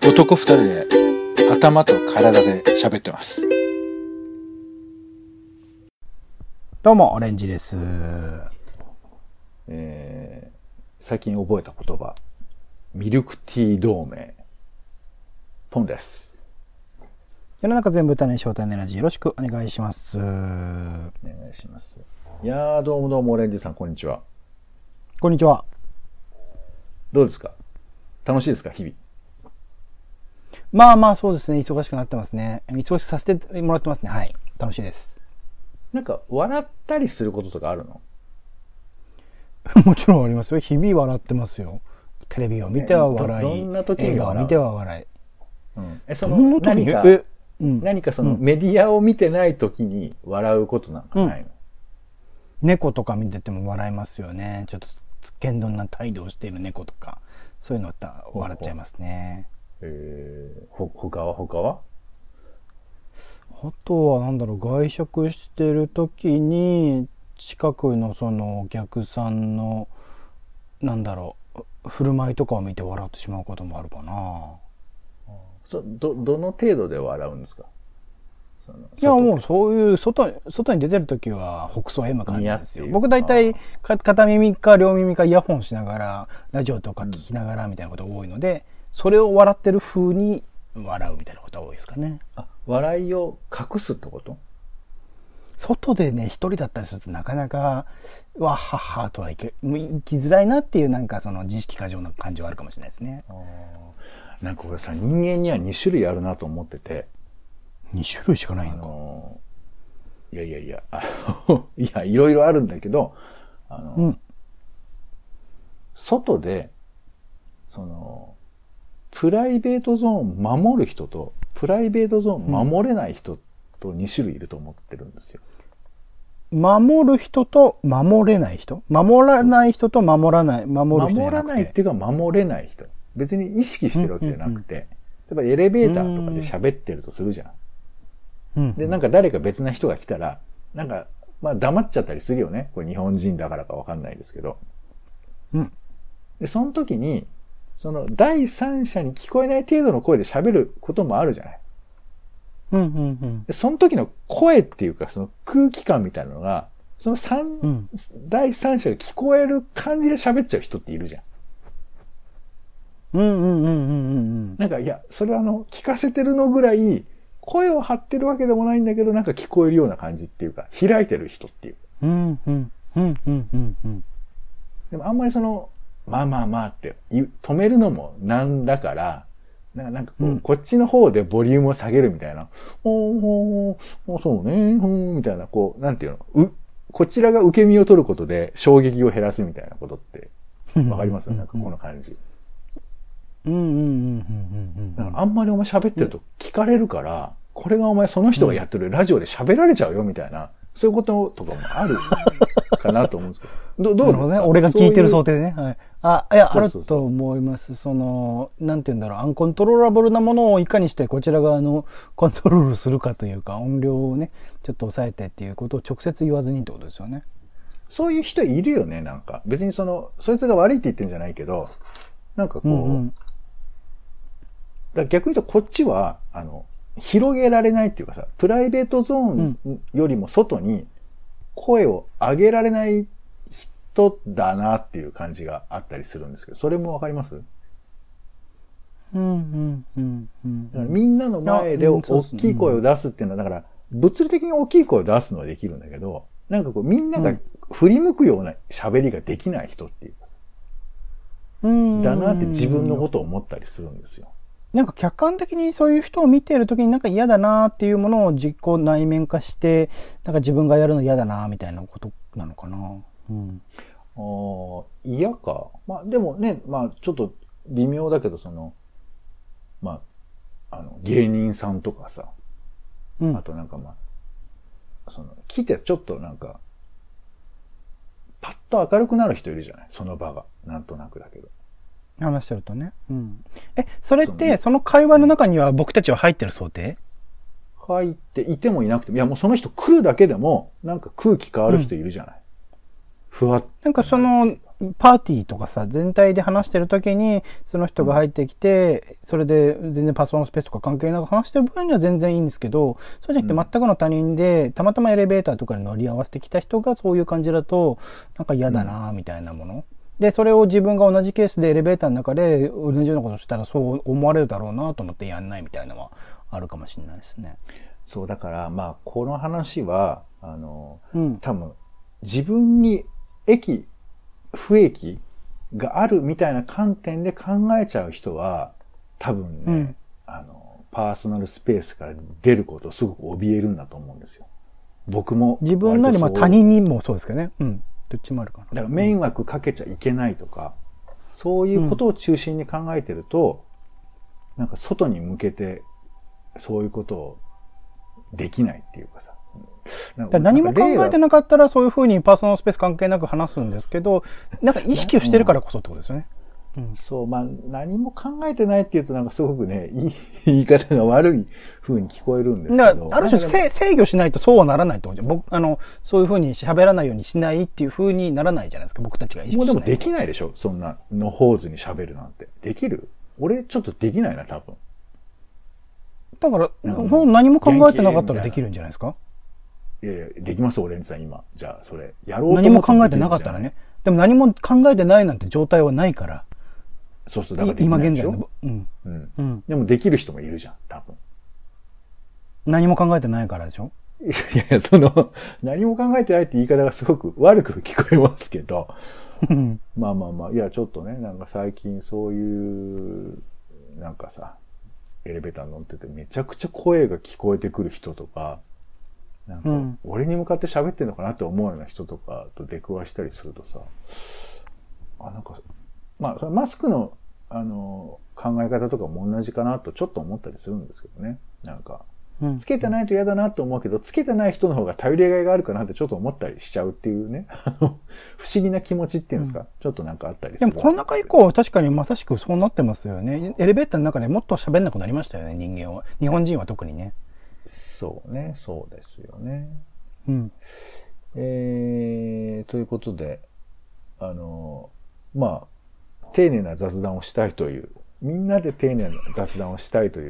男二人で頭と体で喋ってます。 どうもオレンジです。 最近覚えた言葉、ミルクティー同盟、ポンです。 世の中全部種招待ネラジよろしくお願いします。お願いします。いやー、どうもオレンジさん、こんにちは。 こんにちは。 どうですか？楽しいですか、日々？ まあそうですね、忙しくなってますね。忙しくさせてもらってますね。はい、楽しいです。 なんか笑ったりすることとかあるの？ もちろんありますよ。日々笑ってますよ。テレビを見ては笑い、 どんな時に映画を見ては笑い。 その何かそのメディアを見てない時に笑うことなんかないの？ 猫とか見てても笑いますよね。ちょっとつけんどんな態度をしている猫とか、そういうのって笑っちゃいますね。 他はあとはなんだろう、外食してる時に近くのそのお客さんのなんだろう振る舞いとかを見て笑ってしまうこともあるかな。 どの程度で笑うんですか？ いやもうそういう外に出てる時は北総 M 感じですよ。僕大体片耳か両耳かイヤホンしながらラジオとか聞きながらみたいなことが多いので、それを笑ってる風に笑うみたいなことが多いですかね。 笑いを隠すってこと？ 外でね、一人だったりするとなかなかわははとはいきづらいなっていう、なんかその自意識過剰な感じはあるかもしれないですね。 なんかこれさ、人間には2種類あるなと思ってて。 2種類しかないのか。いや、いろいろあるんだけど、外で、プライベートゾーンを守る人と、プライベートゾーンを守れない人と2種類いると思ってるんですよ。 守る人と守れない人？守らない人と守らない、守る人じゃなくて。 守らないっていうか守れない人。別に意識してるわけじゃなくて、例えばエレベーターとかで喋ってるとするじゃん。で、なんか誰か別な人が来たら、なんか、黙っちゃったりするよね。これ日本人だからかわかんないですけど。で、その時に、第三者に聞こえない程度の声で喋ることもあるじゃない。でその時の声っていうか、その空気感みたいなのが、第三者が聞こえる感じで喋っちゃう人っているじゃん。なんか、いや、それは聞かせてるのぐらい、声を張ってるわけでもないんだけど、なんか聞こえるような感じっていうか、開いてる人っていう。でもあんまりまあって止めるのもなんだから、なんかこっちの方でボリュームを下げるみたいな。そうね、みたいな、なんていうの、こちらが受け身を取ることで衝撃を減らすみたいなことって、わかります？なんかこの感じ。だからあんまりお前喋ってると聞かれるから、これがお前その人がやってるラジオで喋られちゃうよみたいな、そういうこととかもあるかなと思うんですけど。どうですか？ 俺が聞いてる想定でね。はい。あると思います。なんて言うんだろう、アンコントローラブルなものをいかにしてこちら側のコントロールするかというか、音量をね、ちょっと抑えてっていうことを直接言わずにってことですよね。 そういう人いるよね、なんか。別にそいつが悪いって言ってんじゃないけど、なんか逆に言うとこっちは、広げられないっていうかさ、プライベートゾーンよりも外に声を上げられない人だなっていう感じがあったりするんですけど、それもわかります？みんなの前で大きい声を出すっていうのは、だから物理的に大きい声を出すのはできるんだけど、なんかみんなが振り向くような喋りができない人っていうかさ、だなって自分のことを思ったりするんですよ。 なんか客観的にそういう人を見ているときになんか嫌だなっていうものを自己内面化して、なんか自分がやるの嫌だなみたいなことなのかな。 嫌か。でもね、ちょっと微妙だけど、芸人さんとかさ、あとなんか来てちょっとなんか、パッと明るくなる人いるじゃない？その場が。なんとなくだけど。 話してるとね。それって、その会話の中には僕たちは入ってる想定？ 入っていてもいなくても、いやもうその人来るだけでも、なんか空気変わる人いるじゃない？ふわっ。 なんかパーティーとかさ、全体で話してる時に、その人が入ってきて、それで全然パーソナルスペースとか関係なく話してる分には全然いいんですけど、そうじゃなくて全くの他人で、たまたまエレベーターとかに乗り合わせてきた人がそういう感じだと、なんか嫌だなみたいなもの。で、それを自分が同じケースでエレベーターの中で同じようなことしたらそう思われるだろうなと思ってやんないみたいなのはあるかもしれないですね。 そう、だから、まあ、この話は、多分、自分に不益があるみたいな観点で考えちゃう人は、多分ね、パーソナルスペースから出ることをすごく怯えるんだと思うんですよ。僕も。 自分なり、まあ他人にもそうですけどね。うん。どっちもあるかな。 だから迷惑かけちゃいけないとか、そういうことを中心に考えてると、なんか外に向けて、そういうことをできないっていうかさ。 何も考えてなかったらそういうふうにパーソナルスペース関係なく話すんですけど、なんか意識をしてるからこそってことですよね。 そう、まあ何も考えてないっていうとなんかすごくね、言い方が悪い風に聞こえるんですけど。 だからある種制御しないとそうはならないと思う。僕、そういうふうに喋らないようにしないっていうふうにならないじゃないですか、僕たちが意識しない。 もうでもできないでしょ、そんな、のほうずに喋るなんて。できる？俺ちょっとできないな、多分。 だから、何も考えてなかったらできるんじゃないですか？ いやいや、できます、オレンジさん今。じゃあ、それ、やろうと思って。 何も考えてなかったらね。でも何も考えてないなんて状態はないから。 そうそう、だからできないでしょ。 今現在の。 でもできる人もいるじゃん、多分。 何も考えてないからでしょ？ いやいや、何も考えてないって言い方がすごく悪く聞こえますけど。まあまあまあ、いや、ちょっとね、なんか最近そういう、なんかさ、エレベーター乗っててめちゃくちゃ声が聞こえてくる人とか、なんか、俺に向かって喋ってんのかなって思うような人とかと出くわしたりするとさ、なんか、まあ、マスクの、考え方とかも同じかなとちょっと思ったりするんですけどね。なんか、つけてないと嫌だなと思うけど、つけてない人の方が頼りがいがあるかなってちょっと思ったりしちゃうっていうね。不思議な気持ちっていうんですか、ちょっとなんかあったりする。 でもコロナ禍以降は確かにまさしくそうなってますよね。エレベーターの中でもっと喋んなくなりましたよね、人間は。日本人は特にね。 そうね、そうですよね。ということで、まあ、丁寧な雑談をしたいという、みんなで丁寧な雑談をしたいという、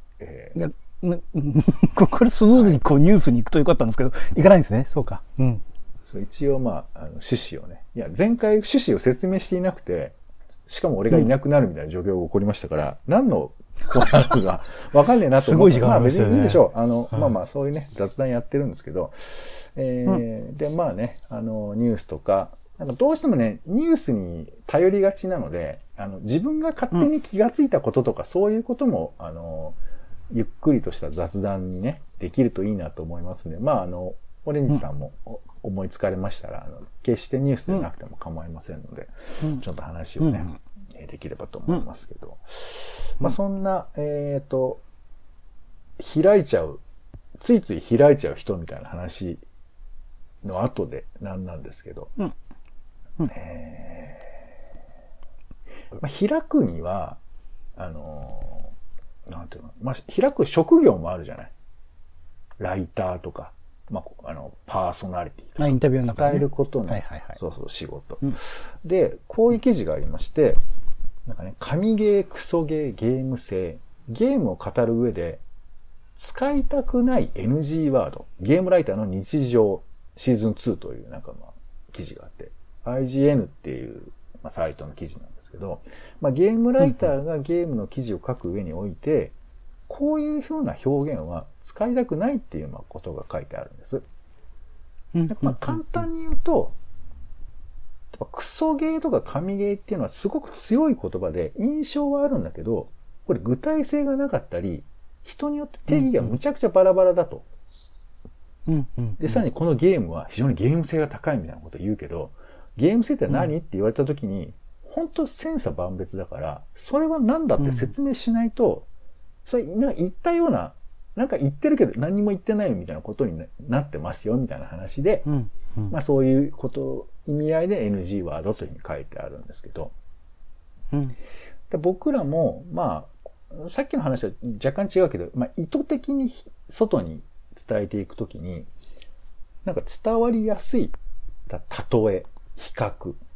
これスムーズにこうニュースに行くとよかったんですけど、行かないんですね。そうか。 そう一応まあ、趣旨をね。いや、前回趣旨を説明していなくて、しかも俺がいなくなるみたいな状況が起こりましたから、何のコーナーかわかんねえなと思って。 すごい時間まあ別にいいんでしょう。まあまあそういうね、雑談やってるんですけど、で、まあね、ニュースとか、どうしてもね、ニュースに頼りがちなので、自分が勝手に気がついたこととか、そういうことも、ゆっくりとした雑談にね、できるといいなと思いますね。まあ、オレンジさんも思いつかれましたら、決してニュースでなくても構いませんので、ちょっと話をね、できればと思いますけど。まあ、そんな、開いちゃう、ついつい開いちゃう人みたいな話の後でなんですけど、まあ、開くには、なんていうの、まあ、開く職業もあるじゃない。ライターとか、まあ、パーソナリティとか。 インタビューの中で、 伝えることの、そうそう、仕事、で、こういう記事がありまして、なんかね、神ゲー、クソゲー、ゲーム性、ゲームを語る上で、使いたくない NG ワード、ゲームライターの日常シーズン2というなんかまあ、記事があって、IGN っていう、まあ、サイトの記事なんですけど、まあ、ゲームライターがゲームの記事を書く上において、こういうふうな表現は使いたくないっていうまあことが書いてあるんです。まあ、簡単に言うと、クソゲーとか神ゲーっていうのはすごく強い言葉で印象はあるんだけど、これ具体性がなかったり、人によって定義がむちゃくちゃバラバラだと。で、さらにこのゲームは非常にゲーム性が高いみたいなことを言うけど、ゲーム性って何って言われたときに、本当千差万別だから、それは何だって説明しないと、それなんか言ったような、なんか言ってるけど何も言ってないみたいなことになってますよみたいな話で、まあそういうこと、意味合いで NG ワードというふうに書いてあるんですけど、で僕らも、まあ、さっきの話は若干違うけど、まあ意図的に外に伝えていくときに、なんか伝わりやすい、例え、比較、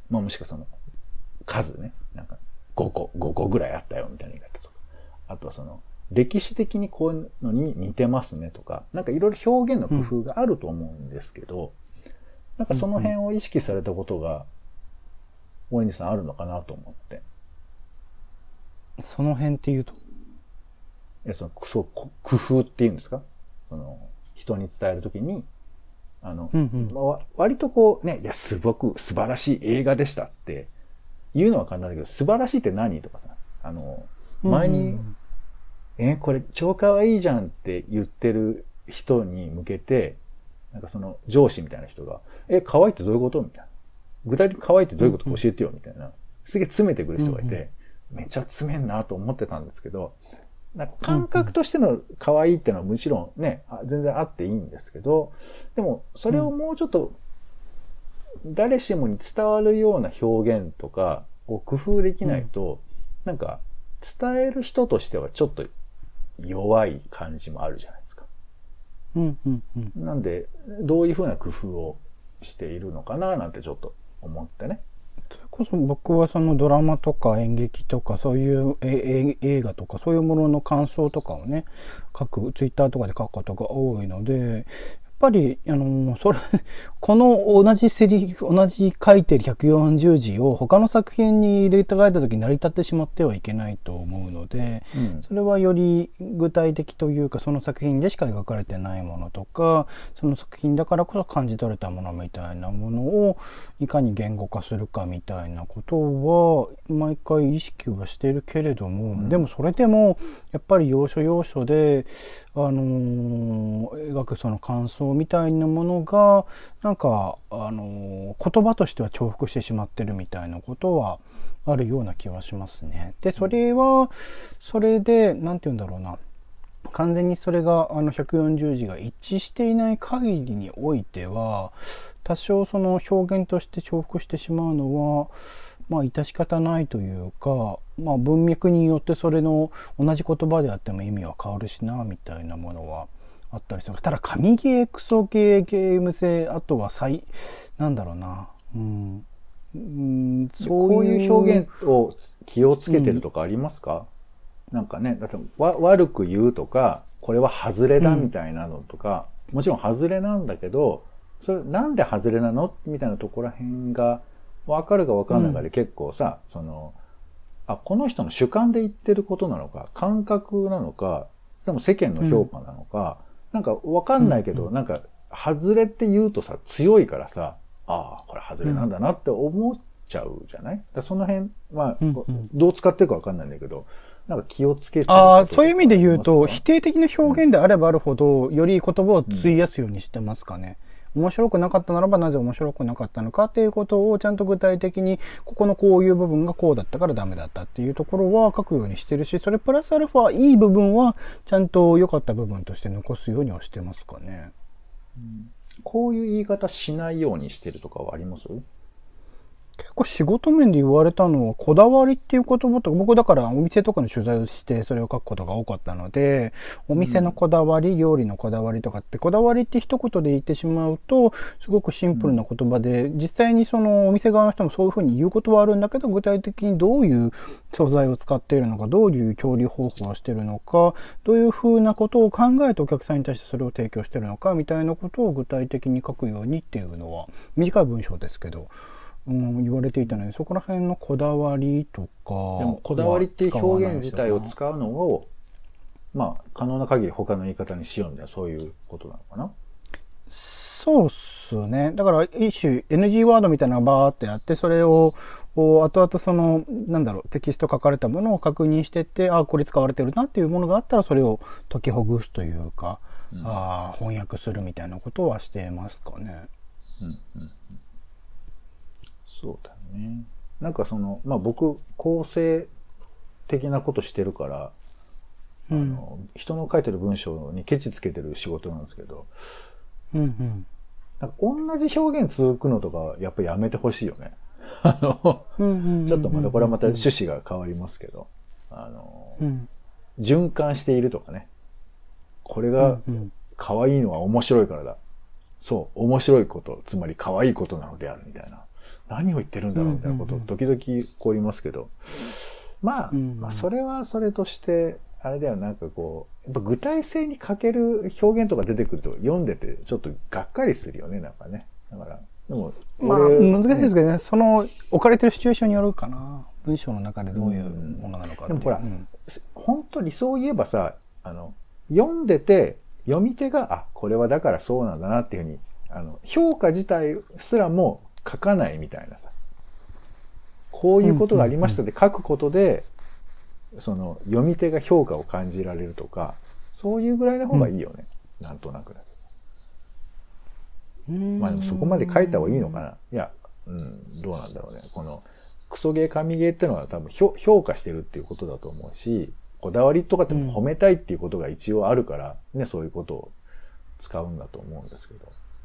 まあもしくはその、数ね。なんか、5個ぐらいあったよ、みたいな言い方とか。あとはその、歴史的にこういうのに似てますねとか、なんかいろいろ表現の工夫があると思うんですけど、なんかその辺を意識されたことが、大西さんあるのかなと思って。 その辺っていうとそう、工夫っていうんですか？その、人に伝えるときに、割とこうね、いや、すごく素晴らしい映画でしたって言うのは簡単だけど、素晴らしいって何とかさ、前に、これ超可愛いじゃんって言ってる人に向けて、なんかその上司みたいな人が、可愛いってどういうことみたいな。具体的に可愛いってどういうことか教えてよみたいな。すげえ詰めてくる人がいて、めっちゃ詰めんなと思ってたんですけど、なんか感覚としての可愛いってのはむしろね、全然あっていいんですけど、でもそれをもうちょっと誰しもに伝わるような表現とかを工夫できないと、なんか伝える人としてはちょっと弱い感じもあるじゃないですか。なんで、どういうふうな工夫をしているのかななんてちょっと思ってね。 それこそ僕はそのドラマとか演劇とかそういう映画とかそういうものの感想とかをね、ツイッターとかで書くことが多いので、やっぱり、この同じセリフ、同じ書いてる140字を他の作品に入れて書いた時に成り立ってしまってはいけないと思うので、それはより具体的というか、その作品でしか描かれてないものとか、その作品だからこそ感じ取れたものみたいなものをいかに言語化するかみたいなことは、毎回意識はしているけれども、でもそれでも、やっぱり要所要所で、描くその感想みたいなものがなんか言葉としては重複してしまってるみたいなことはあるような気はしますね。でそれはそれでなんて言うんだろうな、完全にそれが140字が一致していない限りにおいては多少その表現として重複してしまうのは致し方ないというか、文脈によってそれの同じ言葉であっても意味は変わるしなみたいなものはあったりする。ただ神ゲークソゲーゲーム性、あとはなんだろうな、 そういう表現を気をつけてるとかありますか？なんかね、だって悪く言うとか、これは外れだみたいなのとか、もちろん外れなんだけど、それなんで外れなのみたいなところら辺が分かるか分かんないかで結構さ、この人の主観で言ってることなのか、感覚なのか、でも世間の評価なのか、なんか分かんないけど、なんか、外れって言うとさ、強いからさ、これ外れなんだなって思っちゃうじゃない？その辺、どう使ってるか分かんないんだけど、なんか気をつけてること。 そういう意味で言うと、否定的な表現であればあるほど、より言葉を費やすようにしてますかね。面白くなかったならばなぜ面白くなかったのかっていうことをちゃんと具体的にここのこういう部分がこうだったからダメだったっていうところは書くようにしてるし、それプラスアルファいい部分はちゃんと良かった部分として残すようにはしてますかね。 こういう言い方しないようにしてるとかはあります？ 結構仕事面で言われたのはこだわりっていう言葉とか、僕だからお店とかの取材をしてそれを書くことが多かったので、お店のこだわり、料理のこだわりとかって、こだわりって一言で言ってしまうとすごくシンプルな言葉で、実際にそのお店側の人もそういうふうに言うことはあるんだけど、具体的にどういう素材を使っているのか、どういう調理方法をしているのか、どういうふうなことを考えてお客さんに対してそれを提供しているのかみたいなことを具体的に書くようにっていうのは短い文章ですけど言われていたので、そこら辺のこだわりとか。でもこだわりっていう表現自体を使うのを、可能な限り他の言い方にしようみたいな、そういうことなのかな？ そうっすね。だから一種 NG ワードみたいなのがバーってあって、それを後々その、テキスト書かれたものを確認してって、これ使われてるなっていうものがあったら、それを解きほぐすというか、翻訳するみたいなことはしてますかね。 そうだね。なんか僕、構成的なことしてるから、人の書いてる文章にケチつけてる仕事なんですけど、なんか同じ表現続くのとか、やっぱりやめてほしいよね。ちょっとこれはまた趣旨が変わりますけど、循環しているとかね。これが可愛いのは面白いからだ。そう、面白いこと、つまり可愛いことなのであるみたいな。 何を言ってるんだろうみたいなこと時々起こりますけど、まあ、それはそれとして、あれだよ、なんかこう、やっぱ具体性に欠ける表現とか出てくると読んでてちょっとがっかりするよね、なんかね。だから、でも、 まあ、難しいですけどね、その、置かれてるシチュエーションによるかな。文章の中でどういうものなのかっていう。 でもほら、本当にそう言えばさ、読んでて、読み手が、あ、これはだからそうなんだなっていうふうに、評価自体すらも書かないみたいなさ。こういうことがありましたで書くことで、その読み手が評価を感じられるとか、そういうぐらいの方がいいよね。なんとなくだけど。まあでもそこまで書いた方がいいのかな。いや、どうなんだろうね。この、クソゲー神ゲーってのは多分評価してるっていうことだと思うし、こだわりとかっても褒めたいっていうことが一応あるから、ね、そういうことを使うんだと思うんですけど。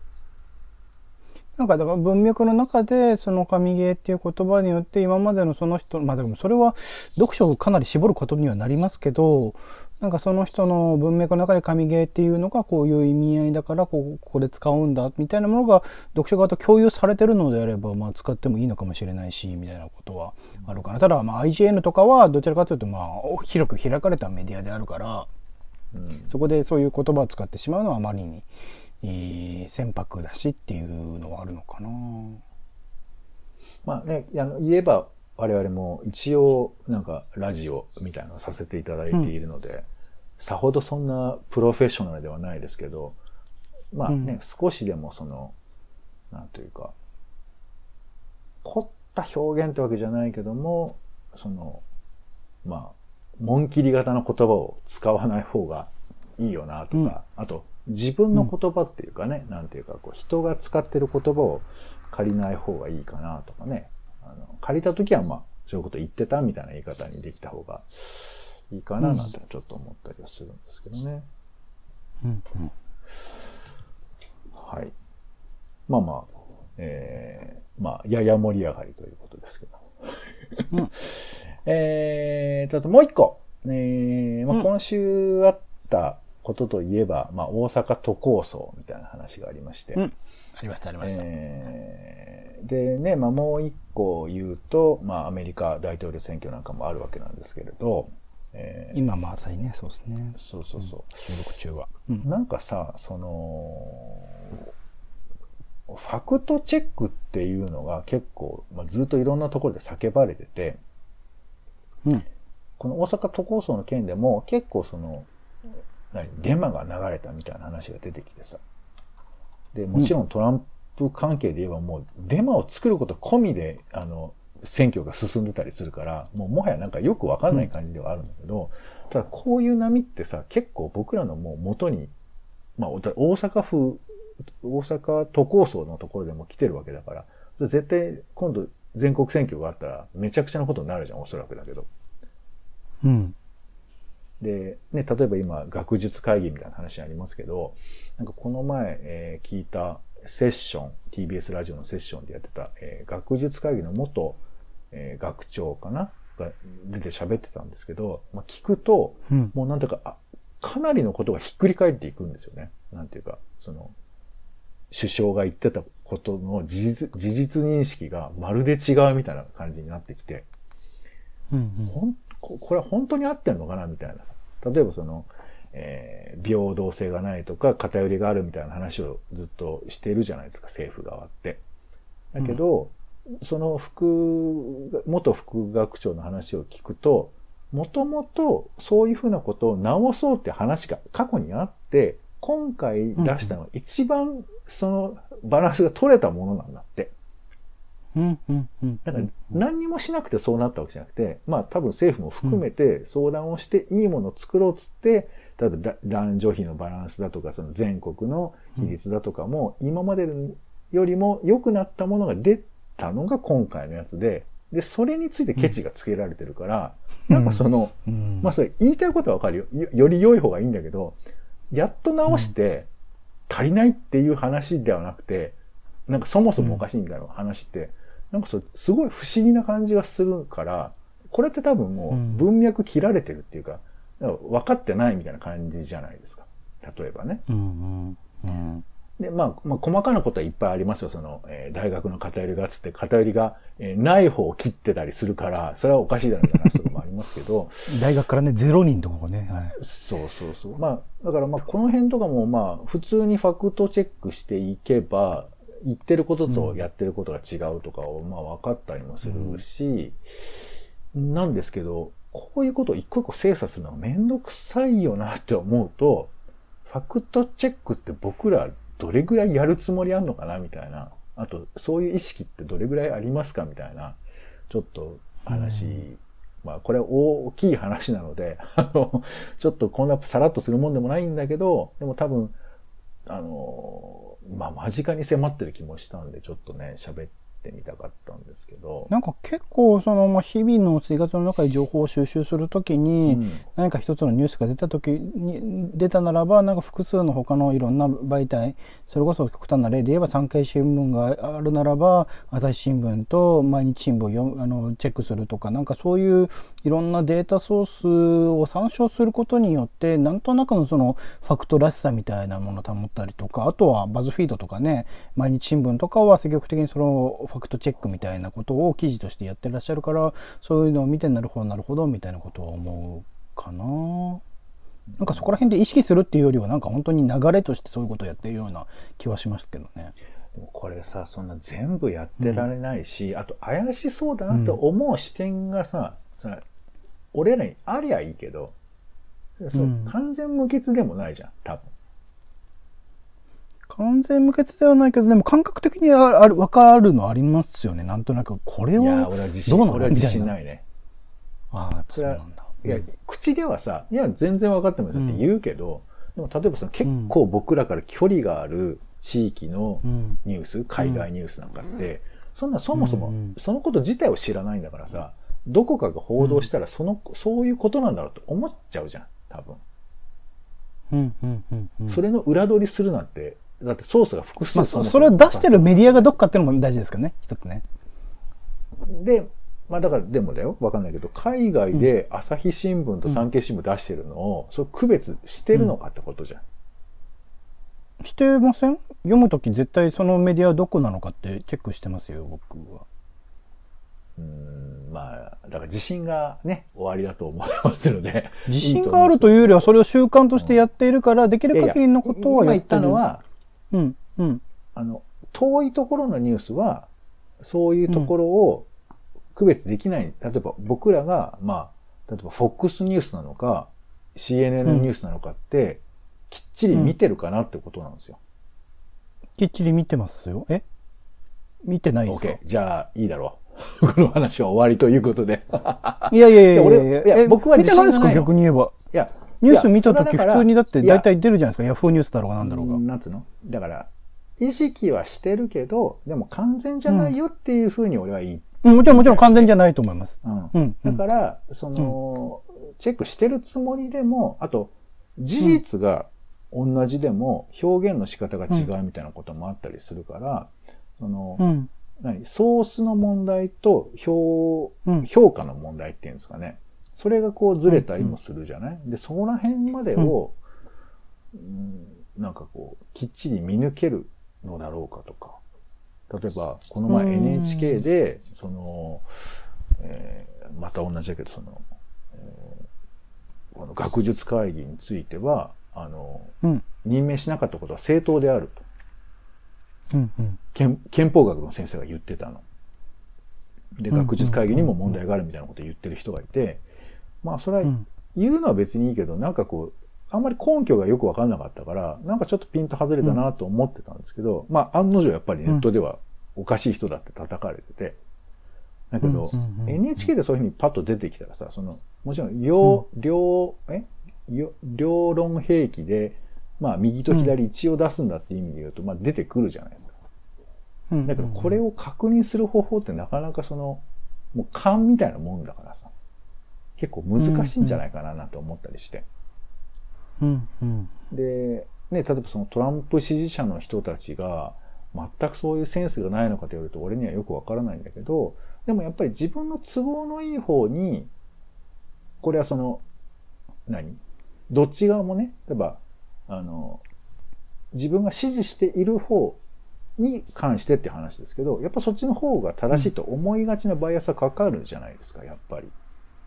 なんかだから文脈の中でその神ゲーっていう言葉によって今までのその人、まあでもそれは読書をかなり絞ることにはなりますけど、なんかその人の文脈の中で神ゲーっていうのがこういう意味合いだからここで使うんだみたいなものが読書側と共有されてるのであればまあ使ってもいいのかもしれないしみたいなことはあるかな。ただまあ IGN とかはどちらかというとまあ広く開かれたメディアであるから、そこでそういう言葉を使ってしまうのはあまりに船舶だしっていうのはあるのかな。 まあね、言えば我々も一応なんかラジオみたいなのをさせていただいているので、さほどそんなプロフェッショナルではないですけど、まあね、少しでもその、なんというか、凝った表現ってわけじゃないけども、その、まあ、紋切り型の言葉を使わない方がいいよなとか、あと、自分の言葉っていうかね、なんていうか、こう人が使ってる言葉を借りない方がいいかなとかね。借りた時はまあ、そういうこと言ってたみたいな言い方にできた方がいいかななんてちょっと思ったりはするんですけどね。はい。まあまあ、まあ、やや盛り上がりということですけど。あともう一個。まあ、今週あったことといえば、まあ、大阪都構想みたいな話がありまして。 ありました、ありました。 でね、まあ、もう一個言うと、まあ、アメリカ大統領選挙なんかもあるわけなんですけれど、 今まさにね、そうですね。 そう。 収録中は。 なんかさ、その、ファクトチェックっていうのが結構、まあ、ずっといろんなところで叫ばれてて、この大阪都構想の件でも結構その、デマが流れたみたいな話が出てきてさ。で、もちろんトランプ関係で言えばもうデマを作ること込みで、選挙が進んでたりするから、もはやなんかよくわかんない感じではあるんだけど、ただこういう波ってさ、結構僕らのもう元に、まあ大阪都構想のところでも来てるわけだから、絶対今度全国選挙があったらめちゃくちゃなことになるじゃん、おそらくだけど。で、ね、例えば今、学術会議みたいな話ありますけど、なんかこの前、聞いたセッション、TBS ラジオのセッションでやってた、学術会議の元、学長かなが出て喋ってたんですけど、まあ、聞くと、もうなんていうか、かなりのことがひっくり返っていくんですよね。なんていうか、その、首相が言ってたことの事実認識がまるで違うみたいな感じになってきて、これは本当に合ってんのかなみたいな。例えばその、平等性がないとか偏りがあるみたいな話をずっとしているじゃないですか、政府側って。だけど、その元副学長の話を聞くと、もともとそういうふうなことを直そうって話が過去にあって、今回出したのは一番そのバランスが取れたものなんだって。だから何にもしなくてそうなったわけじゃなくて、まあ多分政府も含めて相談をしていいものを作ろうっつって、例えば男女比のバランスだとか、その全国の比率だとかも、今までよりも良くなったものが出たのが今回のやつで、それについてケチがつけられてるから、なんかその、まあそれ言いたいことはわかるよ。より良い方がいいんだけど、やっと直して足りないっていう話ではなくて、なんかそもそもおかしいみたいな話って、なんかすごい不思議な感じがするから、これって多分もう文脈切られてるっていうか、分かってないみたいな感じじゃないですか。例えばね。 で、まあ、細かなことはいっぱいありますよ。その、大学の偏りがつって、偏りが、ない方を切ってたりするから、それはおかしいだろうな、とかもありますけど。 大学からね、0人とかね。はい、 そうそうそう。まあ、だからまあ、この辺とかもまあ、普通にファクトチェックしていけば、言ってることとやってることが違うとかを、まあ、分かったりもするし、なんですけど、こういうことを一個一個精査するのはめんどくさいよなって思うと、ファクトチェックって僕らどれぐらいやるつもりあんのかなみたいな。あと、そういう意識ってどれぐらいありますかみたいな。ちょっと話、まあこれは大きい話なので、ちょっとこんなさらっとするもんでもないんだけど、でも多分、まあ間近に迫ってる気もしたんで、ちょっとね、喋ってみたかったんですけど。 なんか結構まあ、日々の生活の中で情報を収集するときに、何か一つのニュースが出たならば、なんか複数の他のいろんな媒体、それこそ極端な例で言えば産経新聞があるならば、朝日新聞と毎日新聞をチェックするとか、なんかそういういろんなデータソースを参照することによって、なんとなくのそのファクトらしさみたいなものを保ったりとか、あとはバズフィードとかね、毎日新聞とかは積極的にそのファクトチェックみたいなことを記事としてやってらっしゃるから、そういうのを見てなるほどなるほどみたいなことを思うかな。なんかそこら辺で意識するっていうよりは、なんか本当に流れとしてそういうことをやっているような気はしますけどね。 でもこれさ、そんな全部やってられないし、あと怪しそうだなと思う視点がさ、俺らにありゃいいけど、完全無欠でもないじゃん、多分。 完全無欠ではないけど、でも感覚的に分かるのありますよね。なんとなく、これを。いや、 俺は自信ないね。 ああ、そうなんだ。 いや、口ではさ、いや、全然分かってますって言うけど、でも例えば結構僕らから距離がある地域のニュース、海外ニュースなんかって、そもそもそのこと自体を知らないんだからさ、どこかが報道したらそういうことなんだろうと思っちゃうじゃん、多分。それの裏取りするなんて、だってソースが複数。 まあ、それを出してるメディアがどっかっていうのも大事ですかね、一つね。 で、まあだからでもだよ、わかんないけど、海外で朝日新聞と産経新聞出してるのを、それ区別してるのかってことじゃん。 してません？読むとき絶対そのメディアはどこなのかってチェックしてますよ、僕は。 まあ、だから自信がね、終わりだと思いますので。 自信があるというよりは、それを習慣としてやっているから、できる限りのことはやってる。 今言ったのは、遠いところのニュースは、そういうところを区別できない。例えば僕らが、まあ、例えば FOX ニュースなのか、CNN ニュースなのかって、きっちり見てるかなってことなんですよ。 きっちり見てますよ。見てないですか？ OK。じゃあ、いいだろう。この話は終わりということで。 いや、僕は自信がないの。見てないですか？逆に言えば。 いや、 ニュース見たとき普通にだって大体出るじゃないですか。ヤフーニュースだろうがなんだろうが。 なんつうの？だから、意識はしてるけど、でも完全じゃないよっていうふうに俺は言い。 もちろん完全じゃないと思います。 だから、チェックしてるつもりでも、あと、事実が同じでも表現の仕方が違うみたいなこともあったりするから、ソースの問題と評価の問題っていうんですかね。それがこうずれたりもするじゃない？で、そこら辺までを、なんかこう、きっちり見抜けるのだろうかとか。例えば、この前 NHK で、また同じだけど、この学術会議については、任命しなかったことは正当であると。憲法学の先生が言ってたの。で、学術会議にも問題があるみたいなことを言ってる人がいて、まあ、それは言うのは別にいいけど、なんかこう、あんまり根拠がよくわかんなかったから、なんかちょっとピンと外れたなと思ってたんですけど、まあ、案の定やっぱりネットではおかしい人だって叩かれてて、だけど、NHK でそういうふうにパッと出てきたらさ、もちろん、両論併記で、まあ、右と左一応出すんだって意味で言うと、まあ、出てくるじゃないですか。だけど、これを確認する方法ってなかなかもう勘みたいなもんだからさ、結構難しいんじゃないかななんて思ったりして。で、ね、例えばトランプ支持者の人たちが、全くそういうセンスがないのかと言われると、俺にはよくわからないんだけど、でもやっぱり自分の都合のいい方に、これはどっち側もね、例えば、 自分が支持している方に関してって話ですけど、やっぱそっちの方が正しいと思いがちなバイアスはかかるじゃないですか、やっぱり。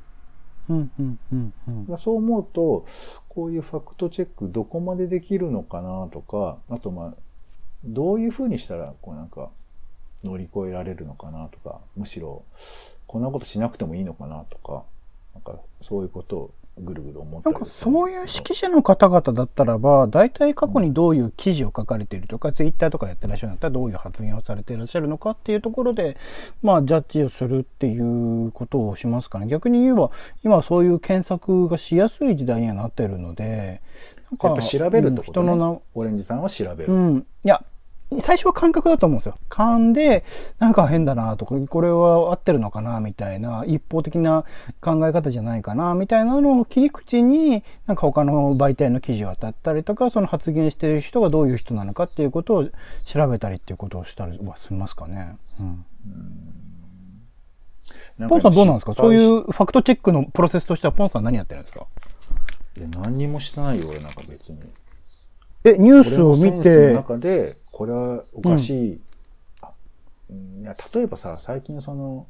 そう思うと、こういうファクトチェックどこまでできるのかなとか、あとどういうふうにしたら、乗り越えられるのかなとか、むしろ、こんなことしなくてもいいのかなとか、そういうことをぐるぐる思ったり。 そういう指揮者の方々だったらば、大体過去にどういう記事を書かれているとか、ツイッターとかやってらっしゃるんだったらどういう発言をされていらっしゃるのかっていうところで、ジャッジをするっていうことをしますかね。逆に言えば、今そういう検索がしやすい時代にはなっているので、 やっぱ調べるってことね。オレンジさんは調べる。 いや、最初は感覚だと思うんですよ。勘で、なんか変だなとか、これは合ってるのかなみたいな、一方的な考え方じゃないかなみたいなのを切り口に、他の媒体の記事を当たったりとか、その発言している人がどういう人なのかっていうことを調べたりっていうことをしたりはしますかね。ポンさんどうなんですか？そういうファクトチェックのプロセスとしてはポンさん何やってるんですか？ 何にもしてないよ、俺別に。 ニュースを見て。 俺の中で、これはおかしい。例えばさ、最近ちょ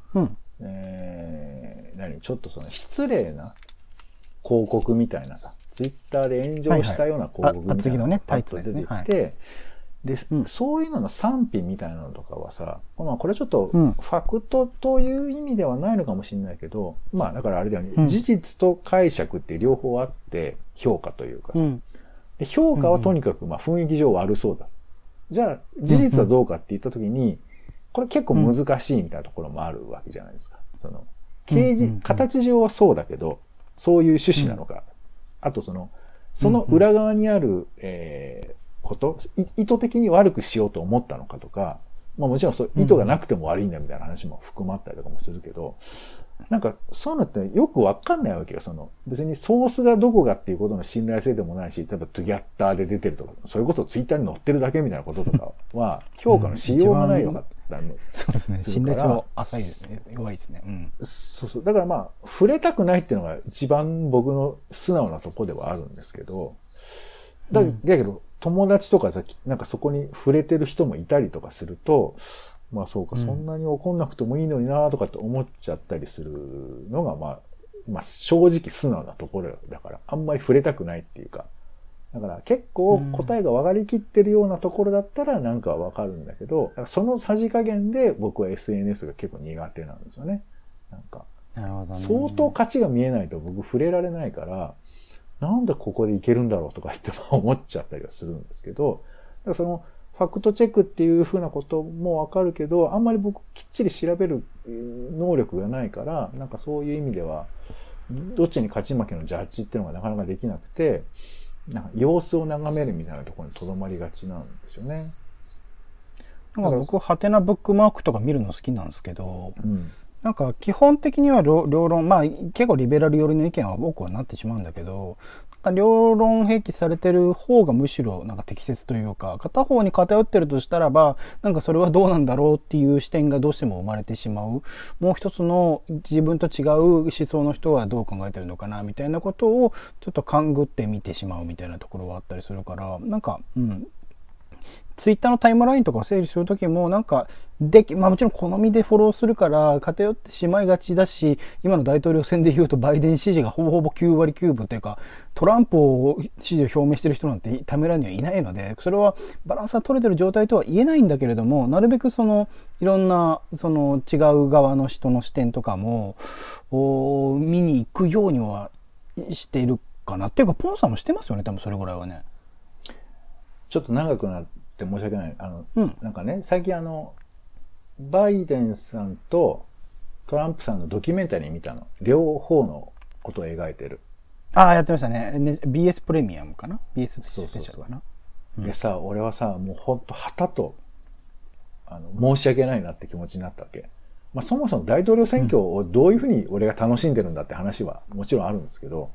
っと失礼な広告みたいなさ、ツイッターで炎上したような広告みたいなのがパッと出てきて、そういうのの賛否みたいなのとかはさ、これちょっとファクトという意味ではないのかもしれないけど、だからあれだよね、事実と解釈って両方あって評価というかさ、で評価はとにかく雰囲気上悪そうだ。じゃあ事実はどうかって言ったときに、これ結構難しいみたいなところもあるわけじゃないですか。形上はそうだけど、そういう趣旨なのか。あとその裏側にある、意図的に悪くしようと思ったのかとか、もちろんそう意図がなくても悪いんだみたいな話も含まったりとかもするけど、そういうのってよくわかんないわけよ。別にソースがどこかっていうことの信頼性でもないし、例えばトゥギャッターで出てるとか、それこそツイッターに載ってるだけみたいなこととかは、評価のしようがないような。 そうですね。信頼性は浅いですね。弱いですね。 そう。だから触れたくないっていうのが一番僕の素直なとこではあるんですけど、だけど、友達とかそこに触れてる人もいたりとかすると、そうか、そんなに怒んなくてもいいのになとかって思っちゃったりするのが、正直素直なところだから、あんまり触れたくないっていうか、だから結構答えが分かりきってるようなところだったら分かるんだけど、そのさじ加減で僕は SNS が結構苦手なんですよね。 なるほどね。 相当価値が見えないと僕触れられないから、なんでここでいけるんだろうとか言って思っちゃったりはするんですけど、ファクトチェックっていうふうなこともわかるけど、あんまり僕きっちり調べる能力がないから、そういう意味では、どっちに勝ち負けのジャッジっていうのがなかなかできなくて、様子を眺めるみたいなところにとどまりがちなんですよね。 僕、ハテナブックマークとか見るの好きなんですけど、基本的には両論、結構リベラル寄りの意見は僕はなってしまうんだけど、両論併記されてる方がむしろ適切というか、片方に偏ってるとしたらば、それはどうなんだろうっていう視点がどうしても生まれてしまう。もう一つの自分と違う思想の人はどう考えてるのかなみたいなことをちょっと勘ぐって見てしまうみたいなところはあったりするから、ツイッターのタイムラインとかを整理するときももちろん好みでフォローするから偏ってしまいがちだし、今の大統領選で言うとバイデン支持がほぼほぼ9割9分というか、トランプを支持を表明している人なんてタイムラインにはいないので、それはバランスが取れてる状態とは言えないんだけれども、なるべくいろんな違う側の人の視点とかも見に行くようにはしているかなっていうか、ポンさんもしてますよね、多分それぐらいはね。 ちょっと長くなって申し訳ない。最近バイデンさんとトランプさんのドキュメンタリー見たの。両方のことを描いてる。 やってましたね。BS プレミアムかな ?BS スペシャルかな。 でさ、俺はさ、もうほんと旗と、申し訳ないなって気持ちになったわけ。そもそも大統領選挙をどういうふうに俺が楽しんでるんだって話はもちろんあるんですけど、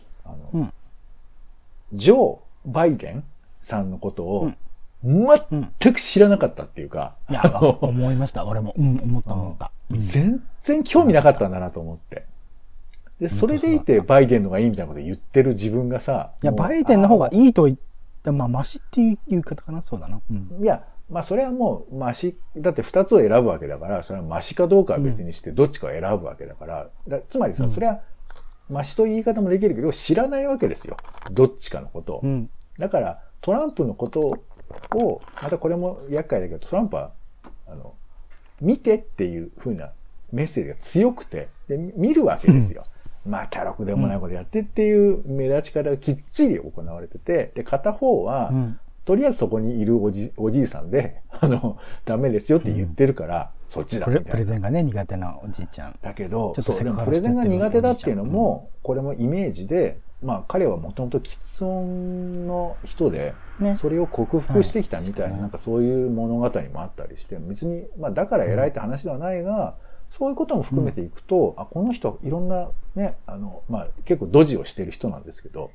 ジョー・バイデンさんのことを全く知らなかったっていうか。 思いました。俺も。思った。 全然興味なかったんだなと思って。で、それでいてバイデンのがいいみたいなこと言ってる自分がさ。 バイデンの方がいいと言っまあ、マシっていう言い方かな、そうだな。 いや、まあそれはもうマシ、だって2つを選ぶわけだから、それはマシかどうかは別にして、どっちかを選ぶわけだから、つまりさ、それはマシという言い方もできるけど、知らないわけですよ。どっちかのことを。だから、トランプのことを、またこれも厄介だけど、トランプは、見てっていう風なメッセージが強くて、で見るわけですよ。まあ、キャラクでもないことやってっていう目立ち方がきっちり行われてて、で、片方は、とりあえずそこにいるおじいさんで、ダメですよって言ってるから、そっちだみたいな。 プレゼンがね、苦手なおじいちゃん。 だけど、そう、でもプレゼンが苦手だっていうのも、これもイメージで、まあ彼はもともと喫音の人で、それを克服してきたみたいな、なんかそういう物語もあったりして、別に、まあだから偉いって話ではないが、そういうことも含めていくと、あ、この人いろんなね、まあ結構ドジをしてる人なんですけど、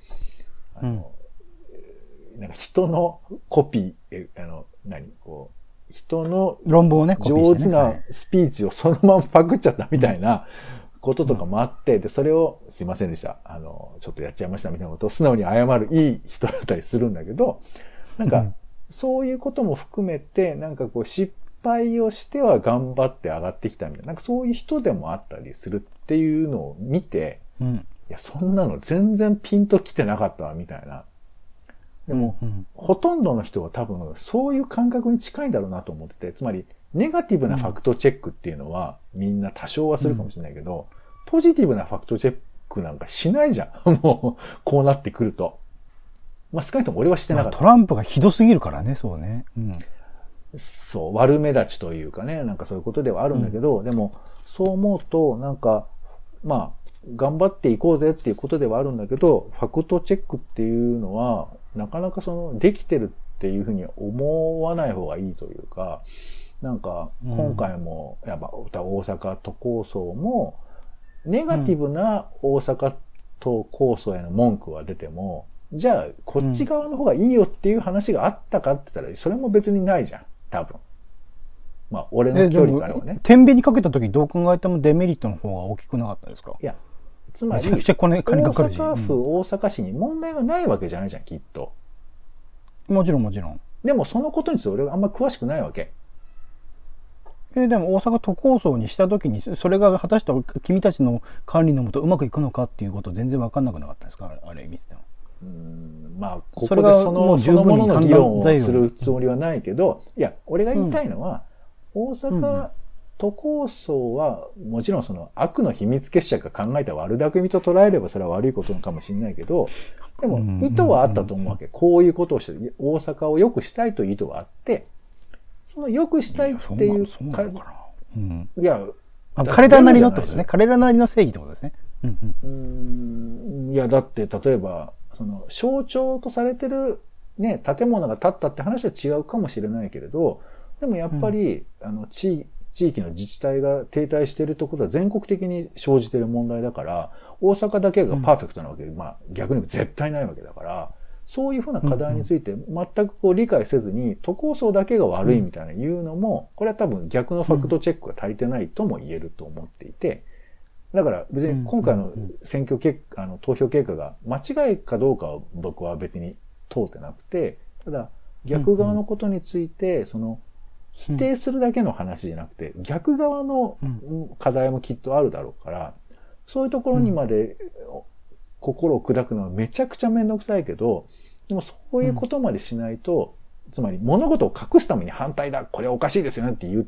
なんか人のコピー、こう、人の論文をね、 上手なスピーチをそのままパクっちゃったみたいなこととかもあって、で、それをすいませんでした。ちょっとやっちゃいましたみたいなことを素直に謝るいい人だったりするんだけど、なんか、そういうことも含めて、なんかこう失敗をしては頑張って上がってきたみたいな、なんかそういう人でもあったりするっていうのを見て、いや、そんなの全然ピンときてなかったわ、みたいな。でも、ほとんどの人は多分そういう感覚に近いんだろうなと思ってて、つまりネガティブなファクトチェックっていうのはみんな多少はするかもしれないけど、ポジティブなファクトチェックなんかしないじゃん。もう、こうなってくると。まあ少なくとも俺はしてなかった。 トランプがひどすぎるからね、そうね。 そう、悪目立ちというかね、なんかそういうことではあるんだけど、でも、そう思うと、なんか、まあ、頑張っていこうぜっていうことではあるんだけど、ファクトチェックっていうのは、なかなかできてるっていうふうに思わない方がいいというか、なんか、今回も、やっぱ、大阪都構想も、ネガティブな大阪都構想への文句は出ても、じゃあ、こっち側の方がいいよっていう話があったかって言ったら、それも別にないじゃん、多分。まあ、俺の距離からはね。 天秤にかけたときどう考えてもデメリットの方が大きくなかったですか？ いや、つまり、 大阪府、大阪市に問題がないわけじゃないじゃん、きっと。 もちろんもちろん。 でもそのことについて俺はあんま詳しくないわけ。 でも大阪都構想にしたときに、それが果たして君たちの管理のもとうまくいくのかっていうこと全然わかんなくなかったですか？あれ見てても。 まあ、ここでそのものの議論をするつもりはないけど、いや、俺が言いたいのは、大阪都構想は、もちろんその悪の秘密結社が考えた悪巧みと捉えればそれは悪いことかもしれないけど、でも意図はあったと思うわけ。こういうことをして、大阪を良くしたいという意図はあって、その良くしたいっていう、いや、 彼らなりのってことですね。彼らなりの正義ってことですね。 いや、だって例えば、象徴とされてるね、建物が建ったって話は違うかもしれないけれど、でもやっぱり、地域の自治体が停滞しているところは全国的に生じている問題だから、大阪だけがパーフェクトなわけで、まあ逆に言うと絶対ないわけだから、そういうふうな課題について全くこう理解せずに、都構想だけが悪いみたいな言うのも、これは多分逆のファクトチェックが足りてないとも言えると思っていて、だから別に今回の選挙結果、投票結果が間違いかどうかは僕は別に通ってなくて、ただ逆側のことについて、否定するだけの話じゃなくて、逆側の課題もきっとあるだろうから、そういうところにまで心を砕くのはめちゃくちゃめんどくさいけど、でもそういうことまでしないと、つまり物事を隠すために反対だ、これはおかしいですよねって言って、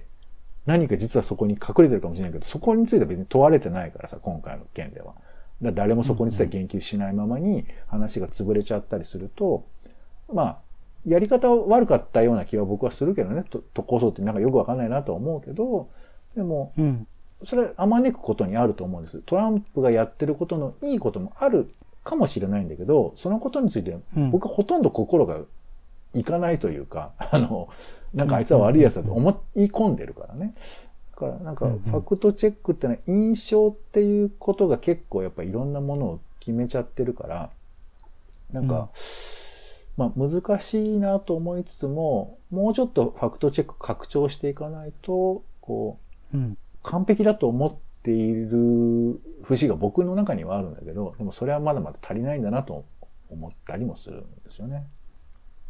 何か実はそこに隠れてるかもしれないけど、そこについては別に問われてないからさ、今回の件では。誰もそこについては言及しないままに話が潰れちゃったりすると、まあ、やり方は悪かったような気は僕はするけどね、都構想ってなんかよくわかんないなとは思うけど、でも、それはあまねくことにあると思うんです。トランプがやってることのいいこともあるかもしれないんだけど、そのことについて僕はほとんど心がいかないというか、なんかあいつは悪いやつだと思い込んでるからね。だからなんかファクトチェックってのは印象っていうことが結構やっぱいろんなものを決めちゃってるから、なんか、まあ難しいなと思いつつも、もうちょっとファクトチェック拡張していかないと、こう、完璧だと思っている節が僕の中にはあるんだけど、でもそれはまだまだ足りないんだなと思ったりもするんですよね。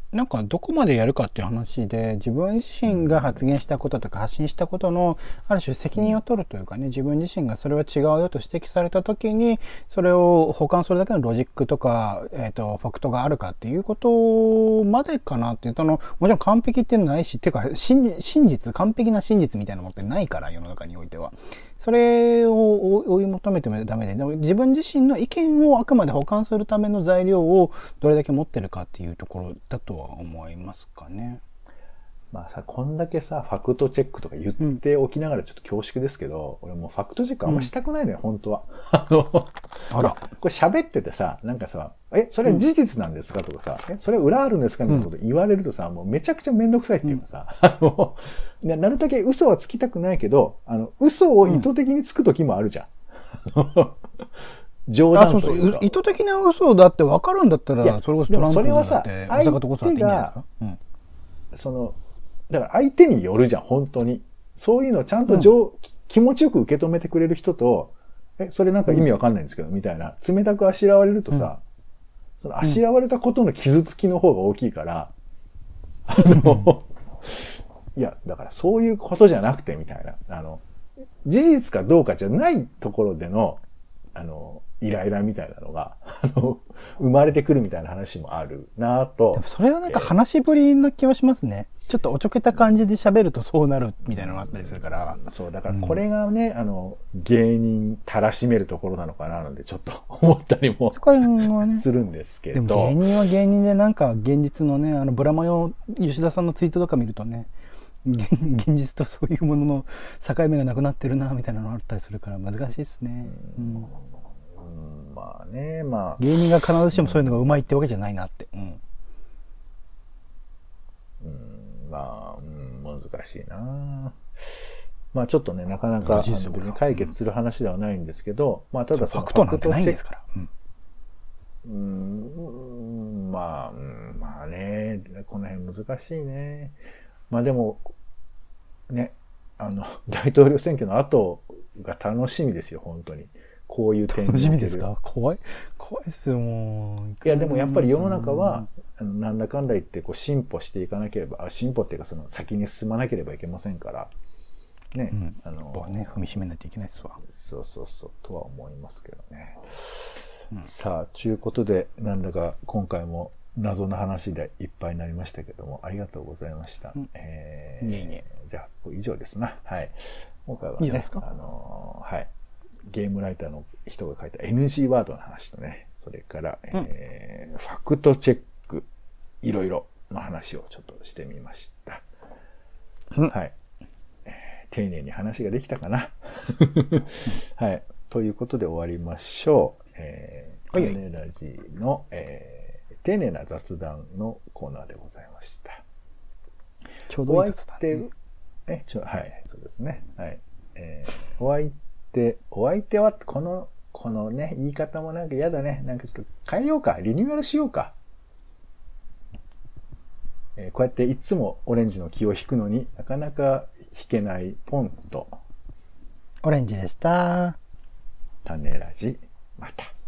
なんかどこまでやるかっていう話で、自分自身が発言したこととか発信したことのある種責任を取るというかね、自分自身がそれは違うよと指摘された時に、それを補完するだけのロジックとか、ファクトがあるかっていうことまでかなっていうと、もちろん完璧ってないし、っていうか真実、完璧な真実みたいなものってないから、世の中においては。それを追い求めてもダメで、でも自分自身の意見をあくまで補完するための材料をどれだけ持ってるかっていうところだとは思いますかね。 まあさ、こんだけさ、ファクトチェックとか言っておきながらちょっと恐縮ですけど、俺もうファクトチェックあんましたくないのよ、本当は。 あら。 これ喋っててさ、なんかさ、それ事実なんですかとかさ、それ裏あるんですかみたいなこと言われるとさ、もうめちゃくちゃめんどくさいっていうかさ、なるだけ嘘はつきたくないけど、嘘を意図的につく時もあるじゃん。冗談というか。 意図的な嘘だって分かるんだったら、それこそトランプだって、 それはさ、相手が、だから相手によるじゃん、本当に。そういうのをちゃんと気持ちよく受け止めてくれる人と、それなんか意味わかんないんですけど、みたいな、冷たくあしらわれるとさ、そのあしらわれたことの傷つきの方が大きいから、いや、だからそういうことじゃなくて、みたいな、事実かどうかじゃないところでの、イライラみたいなのが、生まれてくるみたいな話もあるなぁと。 でもそれはなんか話しぶりな気はしますね。ちょっとおちょけた感じで喋るとそうなるみたいなのがあったりするから。 そう、だからこれがね、芸人たらしめるところなのかなので、ちょっと思ったりもするんですけど。 でも芸人は芸人でなんか現実のね、ブラマヨ吉田さんのツイートとか見るとね、現実とそういうものの境目がなくなってるなみたいなのがあったりするから難しいですね。 まあね、まあ。 芸人が必ずしもそういうのがうまいってわけじゃないなって。 まあ、難しいな。まあちょっとね、なかなか別に解決する話ではないんですけど、まあただファクトなんてないんですから。 まあね、この辺難しいね。まあでも、ね、大統領選挙の後が楽しみですよ、本当に。こういう点に楽しみですか？怖いですよ、もう。 いや、でもやっぱり世の中は、なんだかんだ言って進歩していかなければ、進歩っていうか先に進まなければいけませんから、ね。 踏みしめないといけないですわ。 そう、とは思いますけどね。さあ、ということで、なんだか今回も謎の話でいっぱいになりましたけども、ありがとうございました。じゃあ、以上ですな。はい。今回はね、はい。ゲームライターの人が書いた NG ワードの話とね、それから、ファクトチェック、いろいろの話をちょっとしてみました。はい。丁寧に話ができたかな。はい。ということで終わりましょう。種ラジの、丁寧な雑談のコーナーでございました。 ちょうどいい雑談。 はい、そうですね。はい。お相手は、このね、言い方もなんか嫌だね。なんかちょっと変えようか。リニューアルしようか。こうやっていつもオレンジの気を引くのになかなか引けないポンと。 オレンジでした。 種ラジ、また。